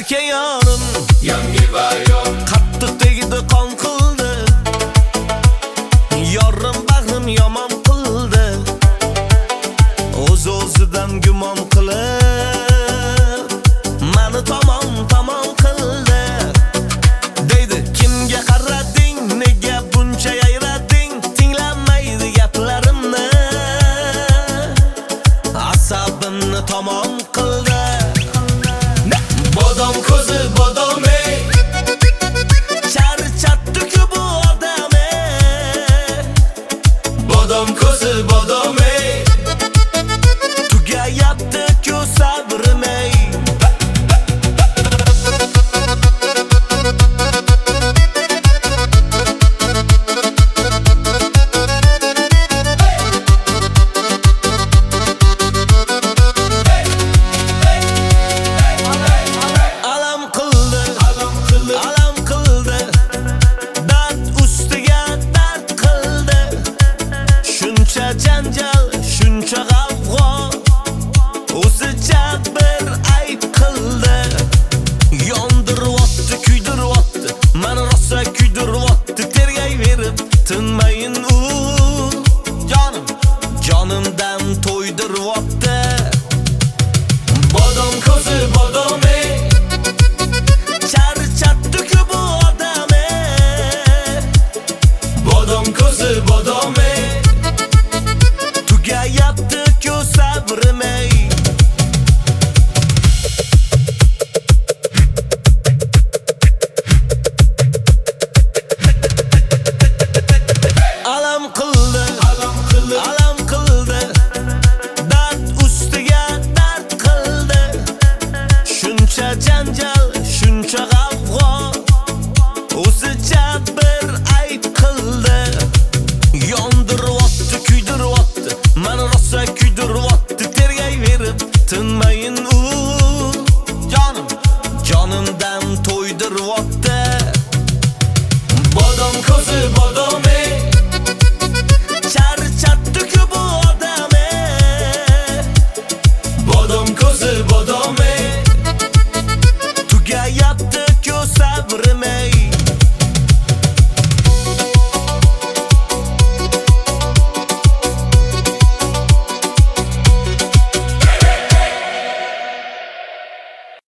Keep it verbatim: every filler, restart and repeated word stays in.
aka yorim yangi va yor qattiq tegdi qon qildi, yorim bag'rim yomon qildi, o'z-o'zidan gumon qilib mani tomon tomon qildi. Deydi kimga qarading, nega buncha yayrading, tinglanmaydi gaplarimni, asabimni tomon qildi. bodom ko'zi bodom ey Charchatdi-ku bu odam ey, bodom ko'zi bodom ey tugayapti-ku sabrim ey. Alam qildi, alam qildi, dard ustiga dard qildi. Shuncha janjal, shuncha g'avg'o, o'zicha bir ayb qildi. Yondiryapti, kuydiryapti, mani rosa kuydiryapti, tergayverib tinmayin u. Jonim, jonimdan to'ydiryapti. bodom ko'zi bodom ey Charchatdi-ku bu odam ey, bodom ko'zi bodom ey tugayapti-ku sabrim ey. Alam qildi, alam qildi alam qildi, dard ustiga dard qildi. Shuncha janjal, shuncha g'avg'o, o'zicha bir ayb qildi. Yondiryapti, kuydiryapti, mani rosa kuydiryapti, tergayverib tinmayin u. Jonim, jonimdan to'ydiryapti. bodom ko'zi bodom ey Charchatdi-ku bu odam ey, bodom ko'zi bodom ey tugayapti-ku sabrim ey.